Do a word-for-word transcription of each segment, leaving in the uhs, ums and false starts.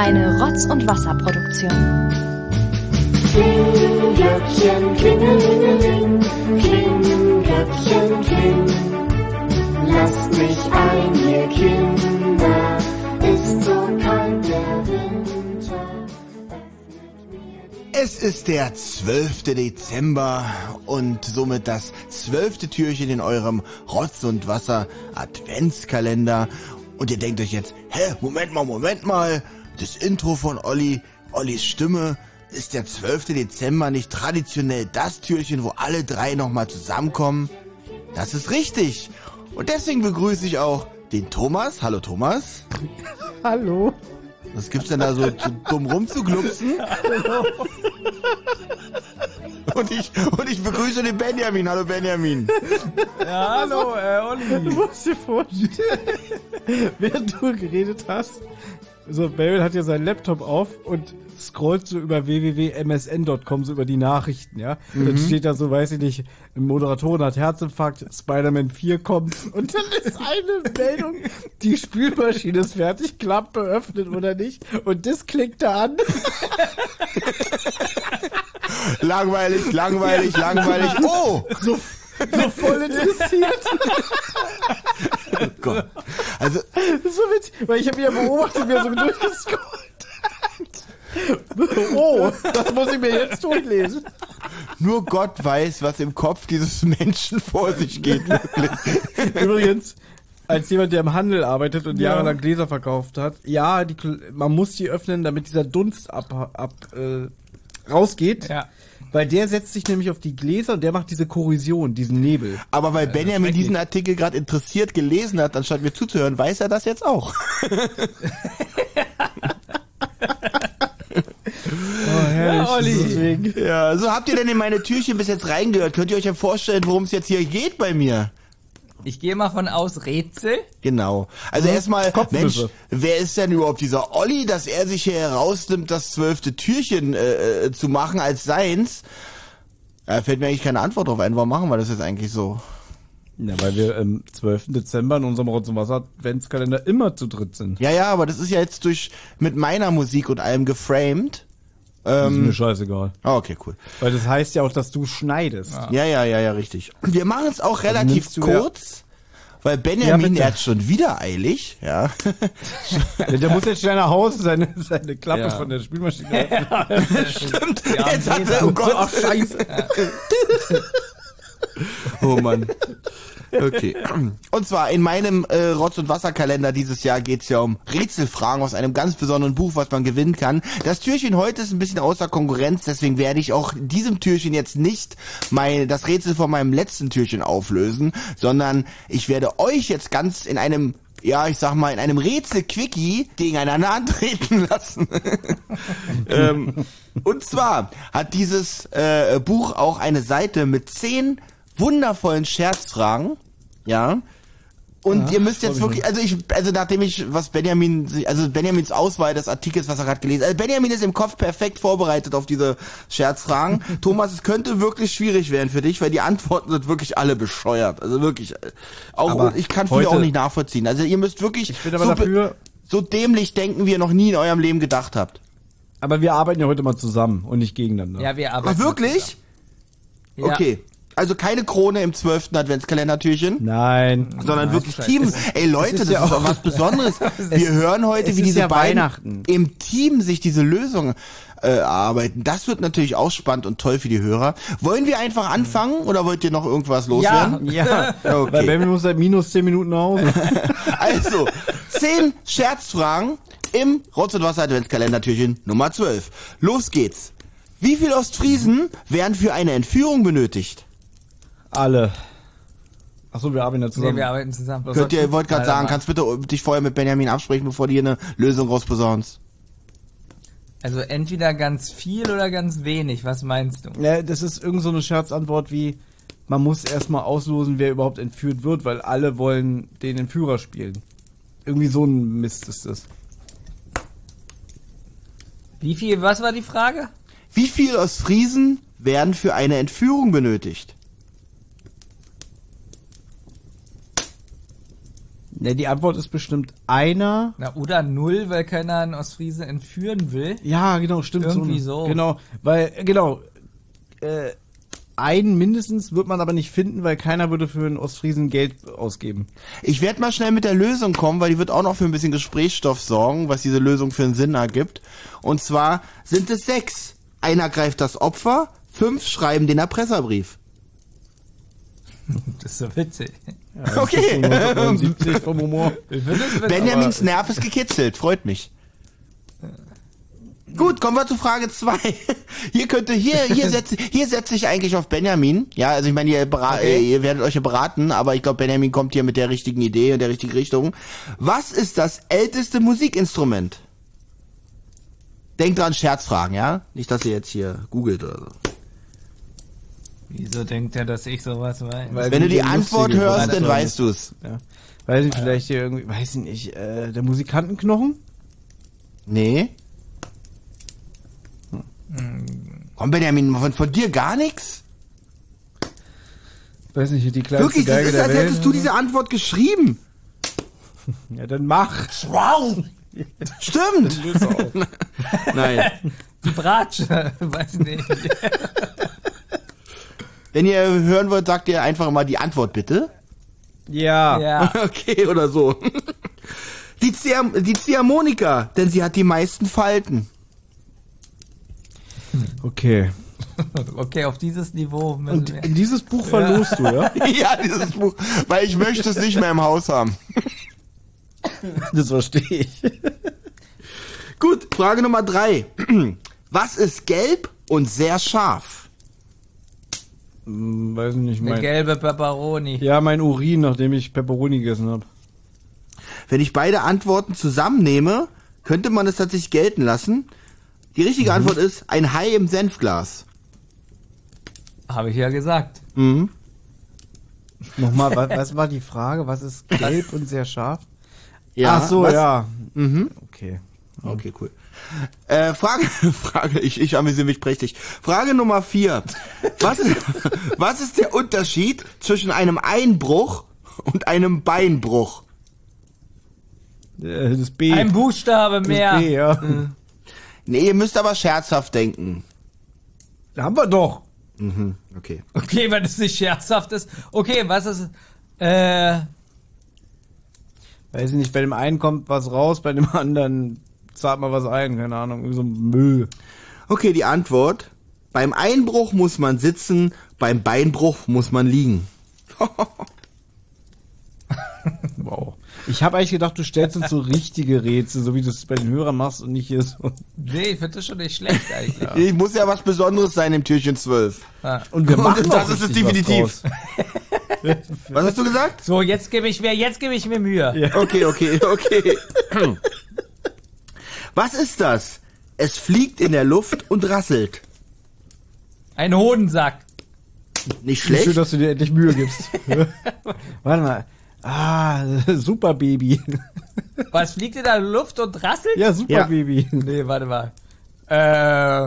eine Rotz- und Wasserproduktion. Klingelglöckchen, klingelingeling, Klingelglöckchen, kling. Lasst mich ein, ihr Kinder, ist so kalt der Winter. Es ist der zwölfte Dezember und somit das zwölfte Türchen in eurem Rotz- und Wasser-Adventskalender. Und ihr denkt euch jetzt, hä, Moment mal, Moment mal, das Intro von Olli, Ollis Stimme, ist der zwölfte Dezember nicht traditionell das Türchen, wo alle drei nochmal zusammenkommen? Das ist richtig. Und deswegen begrüße ich auch den Thomas. Hallo Thomas. Hallo. Was gibt's denn da so, so dumm rumzuglupsen? Und ich, und ich begrüße den Benjamin. Hallo Benjamin. Ja, hallo, äh, Olli. Du musst dir vorstellen, während du geredet hast, so, Beryl hat ja seinen Laptop auf und scrollt so über w w w punkt m s n punkt com so über die Nachrichten, ja. Mhm. Dann steht da so, weiß ich nicht, eine Moderatorin hat Herzinfarkt, Spider-Man vier kommt und dann ist eine Meldung, die Spülmaschine ist fertig, Klappe öffnet oder nicht und das klickt da an. Langweilig, langweilig, ja. langweilig. Oh! So, so voll interessiert. Oh Gott. Also, so witzig, weil ich habe ja beobachtet, wie er so durchgescrollt hat. Oh, das muss ich mir jetzt durchlesen. Nur Gott weiß, was im Kopf dieses Menschen vor sich geht. Wirklich. Übrigens, als jemand, der im Handel arbeitet und ja. jahrelang Gläser verkauft hat, ja, die, man muss die öffnen, damit dieser Dunst ab, ab äh, rausgeht. Ja. Weil der setzt sich nämlich auf die Gläser und der macht diese Korrosion, diesen Nebel. Aber weil Benjamin diesen Artikel gerade interessiert gelesen hat, anstatt mir zuzuhören, weiß er das jetzt auch. Oh, herrlich. Ja, Olli. Ja, so habt ihr denn in meine Türchen bis jetzt reingehört? Könnt ihr euch ja vorstellen, worum es jetzt hier geht bei mir? Ich gehe mal von aus Rätsel. Genau. Also mhm. erstmal, Mensch, wer ist denn überhaupt dieser Olli, dass er sich hier herausnimmt, das zwölfte Türchen äh, zu machen als seins? Da fällt mir eigentlich keine Antwort drauf ein. Warum machen wir das jetzt eigentlich so? Ja, weil wir am zwölften Dezember in unserem Rotz- und Wasser-Adventskalender immer zu dritt sind. Ja, ja, aber das ist ja jetzt durch mit meiner Musik und allem geframed. Das ist mir scheißegal. Oh, okay, cool. Weil das heißt ja auch, dass du schneidest. Ja, ja, ja, ja, richtig. Wir machen es auch relativ also kurz, ja. weil Benjamin, ja, er hat schon wieder eilig, ja. Der muss jetzt schnell nach Hause seine, seine Klappe ja. von der Spielmaschine ja. Stimmt, ja, jetzt hat er, oh Gott. Ach, scheiße. Oh Mann. Okay. Und zwar in meinem äh, Rotz- und Wasserkalender dieses Jahr geht's ja um Rätselfragen aus einem ganz besonderen Buch, was man gewinnen kann. Das Türchen heute ist ein bisschen außer Konkurrenz, deswegen werde ich auch diesem Türchen jetzt nicht mein, das Rätsel von meinem letzten Türchen auflösen, sondern ich werde euch jetzt ganz in einem, ja, ich sag mal, in einem Rätsel-Quickie gegeneinander antreten lassen. ähm, und zwar hat dieses äh, Buch auch eine Seite mit zehn wundervollen Scherzfragen, ja. Und ja, ihr müsst jetzt wirklich, also ich, also nachdem ich, was Benjamin, also Benjamins Auswahl des Artikels, was er gerade gelesen hat, also Benjamin ist im Kopf perfekt vorbereitet auf diese Scherzfragen. Thomas, es könnte wirklich schwierig werden für dich, weil die Antworten sind wirklich alle bescheuert. Also wirklich, auch, aber ich kann viele auch nicht nachvollziehen. Also ihr müsst wirklich ich bin aber so, dafür, so dämlich denken, wie ihr noch nie in eurem Leben gedacht habt. Aber wir arbeiten ja heute mal zusammen und nicht gegeneinander. Ja, wir arbeiten. Aber wirklich? Ja. Okay. Also keine Krone im zwölften Adventskalendertürchen? Nein. Sondern Nein, wirklich Team. Es, Ey Leute, das ist, ja ist doch was Besonderes. Wir hören heute, wie diese ja beiden im Team sich diese Lösung äh, erarbeiten. Das wird natürlich auch spannend und toll für die Hörer. Wollen wir einfach anfangen oder wollt ihr noch irgendwas loswerden? Ja, ja. Okay. Weil Benjamin muss seit minus zehn Minuten nach Hause. Also, zehn Scherzfragen im Rotz- und Wasser Adventskalendertürchen Nummer zwölf. Los geht's. Wie viele Ostfriesen werden für eine Entführung benötigt? Alle. Achso, wir arbeiten ja zusammen. Nee, wir arbeiten zusammen. Was Könnt ihr, ihr wollt gerade sagen, kannst bitte dich vorher mit Benjamin absprechen, bevor du hier eine Lösung rausposaunst? Also entweder ganz viel oder ganz wenig, was meinst du? Ja, das ist irgend so eine Scherzantwort wie, man muss erstmal auslosen, wer überhaupt entführt wird, weil alle wollen den Entführer spielen. Irgendwie so ein Mist ist das. Wie viel, was war die Frage? Wie viele Ostfriesen werden für eine Entführung benötigt? Ne, die Antwort ist bestimmt einer. Na, oder null, weil keiner einen Ostfriese entführen will. Ja, genau, stimmt. Irgendwie so. so. Genau, weil, genau, äh, einen mindestens wird man aber nicht finden, weil keiner würde für einen Ostfriesen Geld ausgeben. Ich werde mal schnell mit der Lösung kommen, weil die wird auch noch für ein bisschen Gesprächsstoff sorgen, was diese Lösung für einen Sinn ergibt. Und zwar sind es sechs. Einer greift das Opfer, fünf schreiben den Erpresserbrief. Das ist so witzig. Ja, Okay. neunzehnhundertneunundsiebzig vom Humor. Benjamins Nerv ist gekitzelt, freut mich. Gut, kommen wir zu Frage zwei. Hier könnte, hier, hier setze, hier setze ich eigentlich auf Benjamin. Ja, also ich meine, ihr, bera- Okay. äh, ihr werdet euch ja beraten, aber ich glaube, Benjamin kommt hier mit der richtigen Idee und der richtigen Richtung. Was ist das älteste Musikinstrument? Denkt dran, Scherzfragen, ja? Nicht, dass ihr jetzt hier googelt oder so. Wieso denkt er, dass ich sowas weiß? Weil Wenn du die der Antwort lustige hörst, Antwort dann ist. weißt du's. Ja. Weiß ich vielleicht hier irgendwie, weiß ich nicht, äh, der Musikantenknochen? Nee? Komm, Benjamin, von, von dir gar nichts? Weiß nicht, die kleinste Wirklich, das Geige ist, der als Welt. hättest du diese Antwort geschrieben. Ja, dann mach. Wow! Stimmt! Nein. Die Bratsche, weiß nicht. Wenn ihr hören wollt, sagt ihr einfach mal die Antwort bitte. Ja. Ja. Okay, oder so. Die, Zieh- die Ziehharmonika, denn sie hat die meisten Falten. Okay. Okay, auf dieses Niveau müssen Und wir. in dieses Buch verlost du, ja? Ja, dieses Buch, weil ich möchte es nicht mehr im Haus haben. Das verstehe ich. Gut, Frage Nummer drei. Was ist gelb und sehr scharf? Hm, weiß nicht, Eine mein... gelbe Pepperoni. Ja, mein Urin, nachdem ich Pepperoni gegessen habe. Wenn ich beide Antworten zusammennehme, könnte man es tatsächlich gelten lassen. Die richtige Antwort ist ein Hai im Senfglas. Habe ich ja gesagt. Mhm. Nochmal, was, was war die Frage? Was ist gelb und sehr scharf? Ja, Ach so, was? ja. Mhm. Okay. Okay, cool. Äh, Frage, Frage, ich, ich amüsiere mich prächtig. Frage Nummer vier. Was, was ist der Unterschied zwischen einem Einbruch und einem Beinbruch? Äh, Das B. Ein Buchstabe das mehr. B, ja. Nee, ihr müsst aber scherzhaft denken. Da haben wir doch. Mhm, okay. Okay, wenn es nicht scherzhaft ist. Okay, was ist. Äh. Weiß ich nicht, bei dem einen kommt was raus, bei dem anderen zahlt man was ein, keine Ahnung, irgendwie so ein Müll. Okay, die Antwort. Beim Einbruch muss man sitzen, beim Beinbruch muss man liegen. Wow. Ich habe eigentlich gedacht, du stellst uns so richtige Rätsel, so wie du es bei den Hörern machst und nicht hier so. Nee, ich finde das schon nicht schlecht eigentlich. Ich muss ja was Besonderes sein im Türchen zwölf. Ja. Und wir machen Und das auch ist es richtig was definitiv. draus. Was hast du gesagt? So, jetzt gebe ich mir, jetzt gebe ich mir Mühe. Ja. Okay, okay, okay. Was ist das? Es fliegt in der Luft und rasselt. Ein Hodensack. Nicht Schön, schlecht? dass du dir endlich Mühe gibst. Warte mal. Ah, super Baby. Was fliegt in der Luft und rasselt? Ja, super Ja. Baby. Nee, warte mal. Äh.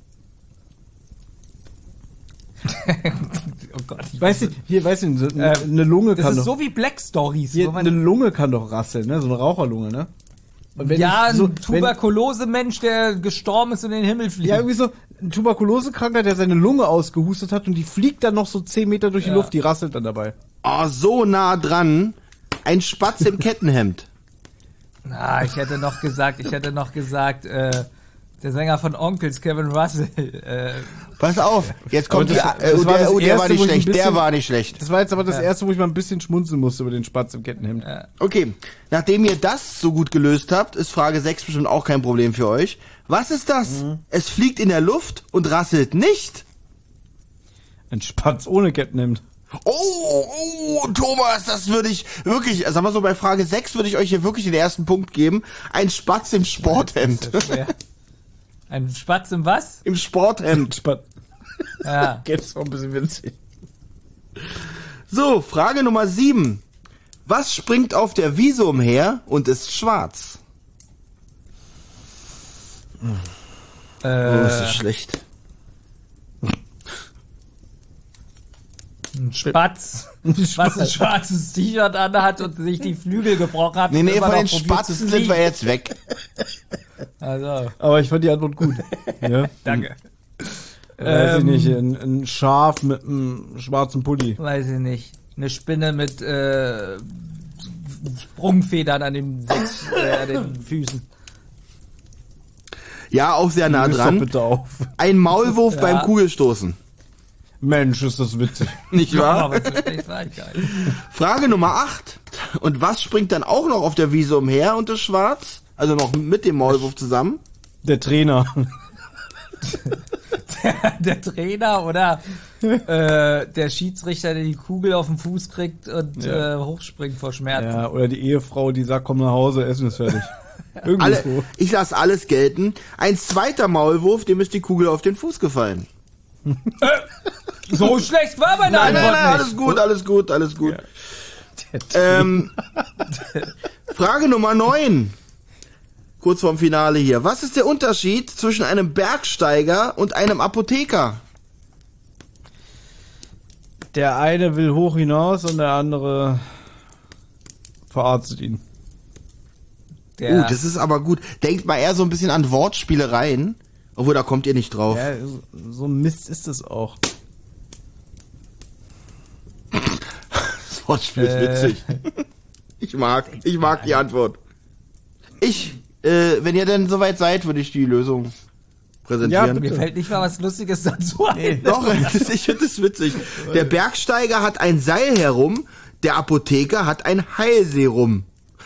Oh Gott. Ich Weißt du, hier, weißt du, so, Äh, eine Lunge das kann ist doch, so wie Black Stories. hier, wo man, eine Lunge kann doch rasseln, ne? So eine Raucherlunge, ne? Und wenn ja, ich so, ein Tuberkulose-Mensch, der gestorben ist und in den Himmel wenn, fliegt. ja, irgendwie so ein Tuberkulosekranker, der seine Lunge ausgehustet hat und die fliegt dann noch so zehn Meter durch die Ja. Luft, die rasselt dann dabei. Oh, so nah dran. Ein Spatz im Kettenhemd. Ah, ich hätte noch gesagt, ich hätte noch gesagt, äh, der Sänger von Onkels, Kevin Russell. Äh, Pass auf, jetzt kommt Aber das- die, äh, das oh, war der, das oh, der erste, war nicht wo ich ein schlecht, der bisschen- war nicht schlecht. Das war jetzt aber das Ja. erste, wo ich mal ein bisschen schmunzeln musste über den Spatz im Kettenhemd. äh, Okay, nachdem ihr das so gut gelöst habt, ist Frage sechs bestimmt auch kein Problem für euch. Was ist das? Es fliegt in der Luft und rasselt nicht. Ein Spatz ohne Kettenhemd. Oh, oh, Thomas, das würde ich wirklich, sag mal so, bei Frage sechs würde ich euch hier wirklich den ersten Punkt geben. Ein Spatz im Sporthemd. schwer. Ein Spatz im was? Im Sporthemd. Spatz. Ja. Jetzt war ein bisschen winzig. So, Frage Nummer sieben. Was springt auf der Wiese umher und ist schwarz? Oh, das Äh, ist schlecht. Ein Spatz, was ein schwarzes T-Shirt anhat und sich die Flügel gebrochen hat. Nee, nee, und immer von noch den probiert zu Spatzen sind fliegen. wir jetzt weg. Also, Aber ich fand die Antwort gut. Ja? danke. Weiß ich Ähm, nicht, ein, ein Schaf mit einem schwarzen Pulli. Weiß ich nicht. Eine Spinne mit äh, Sprungfedern an den, sechs, äh, an den Füßen. Ja, auch sehr nah Löst doch dran. bitte auf. Ein Maulwurf Ja. beim Kugelstoßen. Mensch, ist das witzig. Nicht wahr? Aber so schlecht war ich gar nicht. Frage Nummer acht. Und was springt dann auch noch auf der Wiese umher und ist schwarz? Also noch mit dem Maulwurf zusammen? Der Trainer. Der Trainer oder äh, der Schiedsrichter, der die Kugel auf den Fuß kriegt und Ja. äh, hochspringt vor Schmerzen. Ja, oder die Ehefrau, die sagt, komm nach Hause, Essen ist fertig. Irgendwie Alle, so. ich lasse alles gelten. Ein zweiter Maulwurf, dem ist die Kugel auf den Fuß gefallen. So schlecht war meine Nein, nein, Antwort nein, nicht. alles gut, alles gut, alles gut. Ähm, Frage Nummer neun. Kurz vorm Finale hier. Was ist der Unterschied zwischen einem Bergsteiger und einem Apotheker? Der eine will hoch hinaus und der andere verarztet ihn. Der, Oh, das ist aber gut. Denkt mal eher so ein bisschen an Wortspielereien. Obwohl, da kommt ihr nicht drauf. Ja, so- so ein Mist ist es auch. Das Wortspiel ist Äh. witzig. Ich mag, ich mag die Antwort. Ich, äh, wenn ihr denn soweit seid, würde ich die Lösung präsentieren. Ja, mir fällt nicht mal was Lustiges dazu ein. Doch, das ist, ich finde das witzig. Der Bergsteiger hat ein Seil herum, der Apotheker hat ein Heilserum.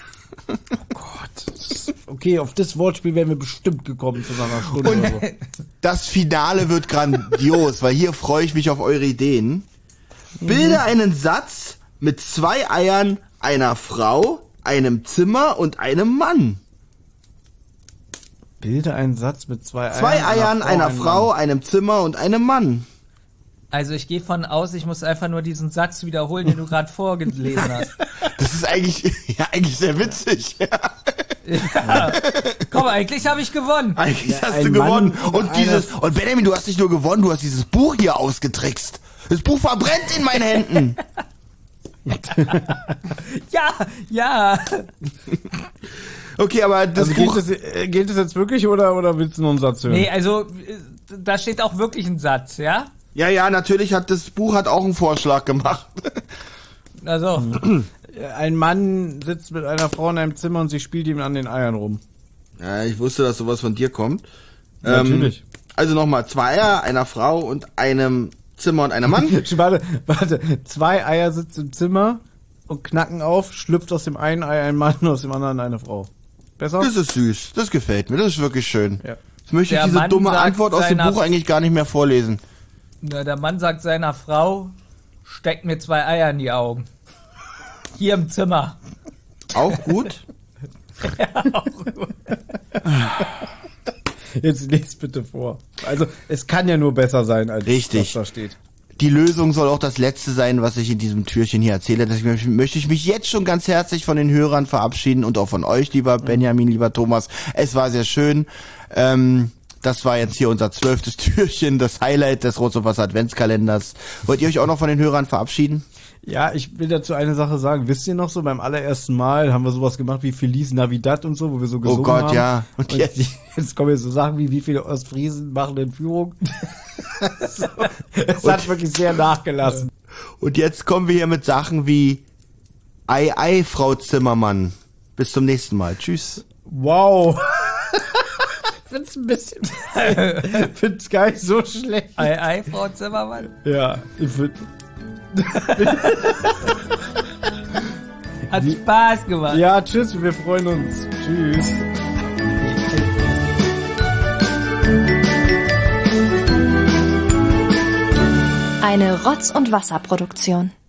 Okay, auf das Wortspiel wären wir bestimmt gekommen zu einer Stunde oder so. Das Finale wird grandios, weil hier freue ich mich auf eure Ideen. Bilde einen Satz mit zwei Eiern, einer Frau, einem Zimmer und einem Mann. Bilde einen Satz mit zwei Eiern. Zwei Eiern, einer einem Frau, Mann. einem Zimmer und einem Mann. Also ich gehe von aus, ich muss einfach nur diesen Satz wiederholen, den du gerade vorgelesen hast. Das ist eigentlich, ja, eigentlich sehr witzig. Ja. Komm, eigentlich habe ich gewonnen. Eigentlich hast ein du Mann gewonnen. und Und eine- dieses, und Benjamin, du hast nicht nur gewonnen, du hast dieses Buch hier ausgetrickst. Das Buch verbrennt in meinen Händen. Ja, ja. Okay, aber das Also Buch, geht es, äh, geht es jetzt wirklich oder, oder willst du nur einen Satz hören? Nee, also äh, da steht auch wirklich ein Satz, ja? ja, ja, natürlich hat das Buch hat auch einen Vorschlag gemacht. Also, Ein Mann sitzt mit einer Frau in einem Zimmer und sie spielt ihm an den Eiern rum. Ja, ich wusste, dass sowas von dir kommt. Natürlich. Ähm, also nochmal, zwei Eier, einer Frau und einem Zimmer und einem Mann. Warte, warte. Zwei Eier sitzen im Zimmer und knacken auf, schlüpft aus dem einen Ei ein Mann, aus dem anderen eine Frau. Besser? Das ist süß, das gefällt mir, das ist wirklich schön. Ja. Jetzt möchte ich Der diese Mann dumme sagt Antwort aus dem seiner- Buch eigentlich gar nicht mehr vorlesen. na, der Mann sagt seiner Frau, steck mir zwei Eier in die Augen. Hier im Zimmer. Auch gut. Jetzt lest bitte vor. Also, es kann ja nur besser sein, als Richtig. was da steht. Die Lösung soll auch das Letzte sein, was ich in diesem Türchen hier erzähle. Deswegen möchte ich mich jetzt schon ganz herzlich von den Hörern verabschieden und auch von euch, lieber Benjamin, lieber Thomas. Es war sehr schön. Ähm, das war jetzt hier unser zwölftes Türchen, das Highlight des Rot und Wasser Adventskalenders. Wollt ihr euch auch noch von den Hörern verabschieden? Ja, ich will dazu eine Sache sagen. Wisst ihr noch so, beim allerersten Mal haben wir sowas gemacht wie Feliz Navidad und so, wo wir so gesungen Oh Gott, haben. ja. Und Und jetzt? jetzt? jetzt kommen jetzt so Sachen wie, wie viele Ostfriesen machen denn Führung? so, es hat wirklich sehr nachgelassen. Und jetzt kommen wir hier mit Sachen wie Ei, Ei, Frau Zimmermann. Bis zum nächsten Mal. Tschüss. Wow. Ich find's ein bisschen, find's gar nicht so schlecht. Ei, ei, Frau Zimmermann. Ja, ich find, Hat Spaß gemacht. ja, tschüss, wir freuen uns. Tschüss. Eine Rotz- und Wasserproduktion.